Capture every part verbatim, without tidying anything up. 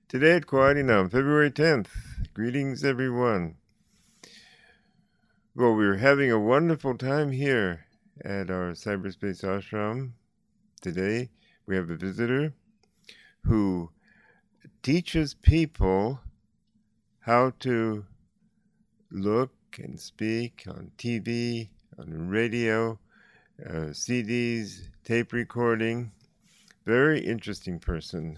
Today at Koarinam, February tenth. Greetings, everyone. Well, we're having a wonderful time here at our cyberspace ashram. Today, we have a visitor who teaches people how to look and speak on T V, on radio, uh, C Ds, tape recording. Very interesting person.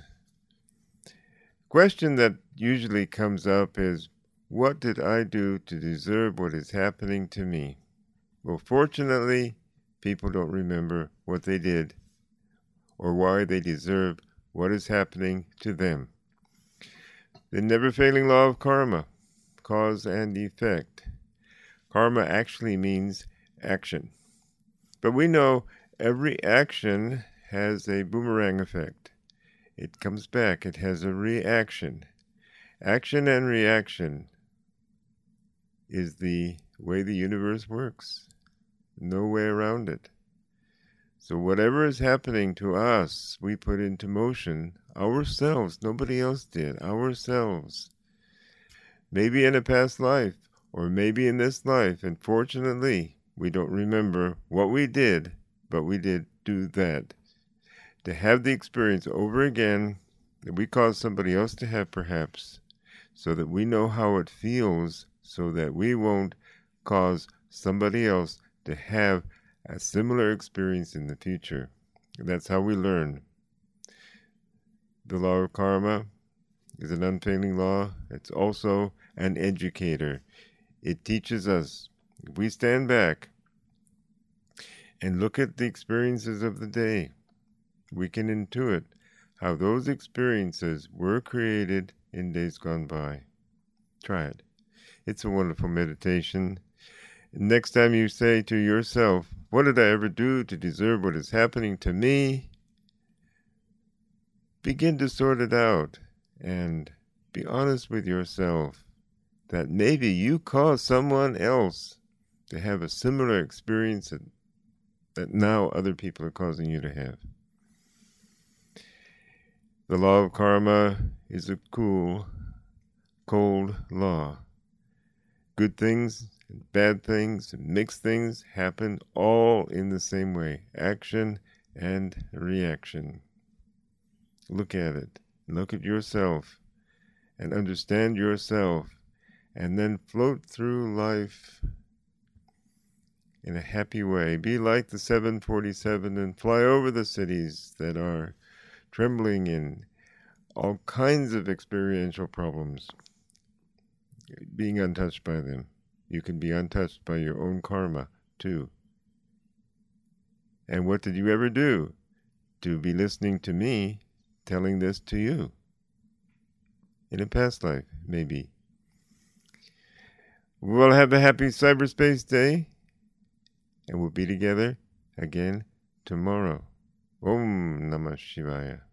Question that usually comes up is, what did I do to deserve what is happening to me? Well, fortunately, people don't remember what they did or why they deserve what is happening to them. The never-failing law of karma, cause and effect. Karma actually means action. But we know every action has a boomerang effect. It comes back. It has a reaction. Action and reaction is the way the universe works. No way around it. So whatever is happening to us, we put into motion ourselves. Nobody else did. Ourselves. Maybe in a past life, or maybe in this life. And fortunately, we don't remember what we did, but we did do that. To have the experience over again that we caused somebody else to have, perhaps, so that we know how it feels, so that we won't cause somebody else to have a similar experience in the future. That's how we learn. The law of karma is an unfailing law. It's also an educator. It teaches us, if we stand back and look at the experiences of the day, we can intuit how those experiences were created in days gone by. Try it. It's a wonderful meditation. Next time you say to yourself, what did I ever do to deserve what is happening to me? Begin to sort it out and be honest with yourself that maybe you caused someone else to have a similar experience that, that now other people are causing you to have. The law of karma is a cool, cold law. Good things and bad things and mixed things happen all in the same way. Action and reaction. Look at it. Look at yourself and understand yourself, and then float through life in a happy way. Be like the seven forty-seven and fly over the cities that are trembling in all kinds of experiential problems, being untouched by them. You can be untouched by your own karma, too. And what did you ever do to be listening to me telling this to you? In a past life, maybe. We'll have a happy Cyberspace Day, and we'll be together again tomorrow. Om Namah Shivaya.